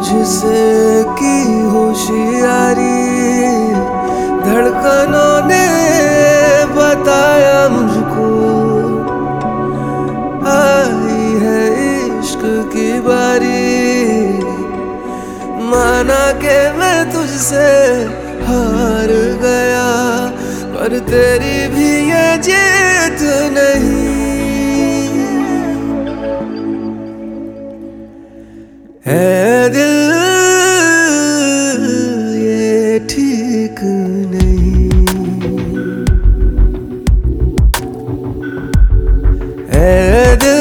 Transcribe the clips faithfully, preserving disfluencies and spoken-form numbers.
तुझसे की होशियारी धड़कनों ने बताया मुझको, आई है इश्क की बारी। माना कि मैं तुझसे हार गया, पर तेरी भी ये जीत नहीं है। दिल ये ठीक नहीं है, दिल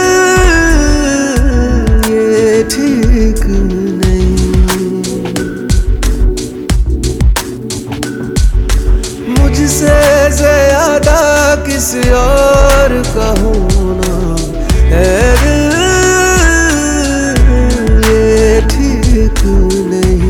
ये ठीक नहीं। मुझसे ज्यादा किसी और का होना है, दिल ये ठीक नहीं।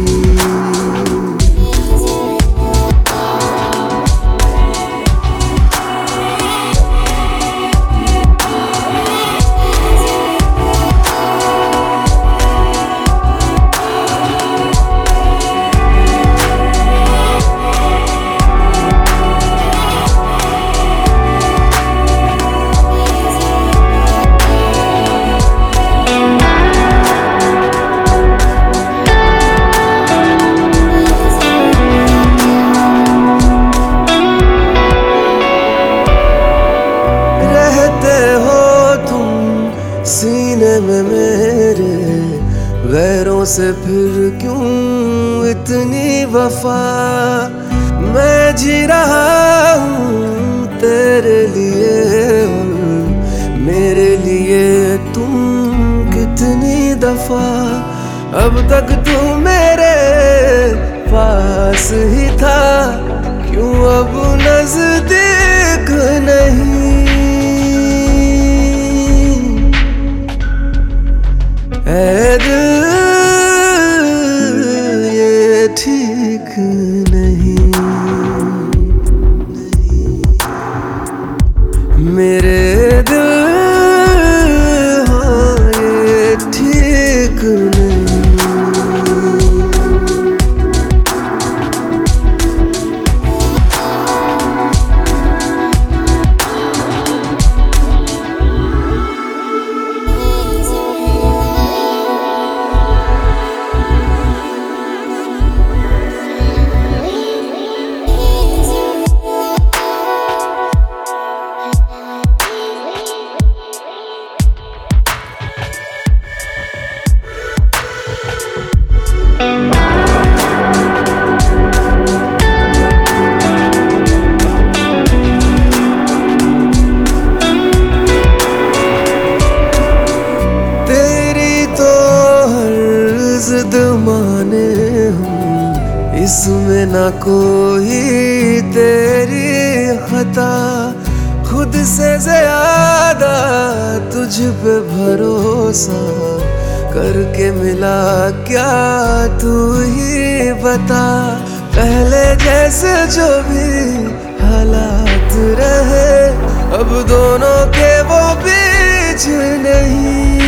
सीने में मेरे गैरों से फिर क्यों इतनी वफा। मैं जी रहा हूँ तेरे लिए और मेरे लिए तुम कितनी दफा। अब तक तू मेरे पास ही था, क्यों अब नजदीक नहीं है। दिल ये ठीक नहीं मेरे दिल, हाँ ये ठीक नहीं। जिद माने हूँ इसमें ना कोई तेरी खता। खुद से ज्यादा तुझ पे भरोसा करके मिला क्या तू ही बता। पहले जैसे जो भी हालात रहे, अब दोनों के वो बीच नहीं।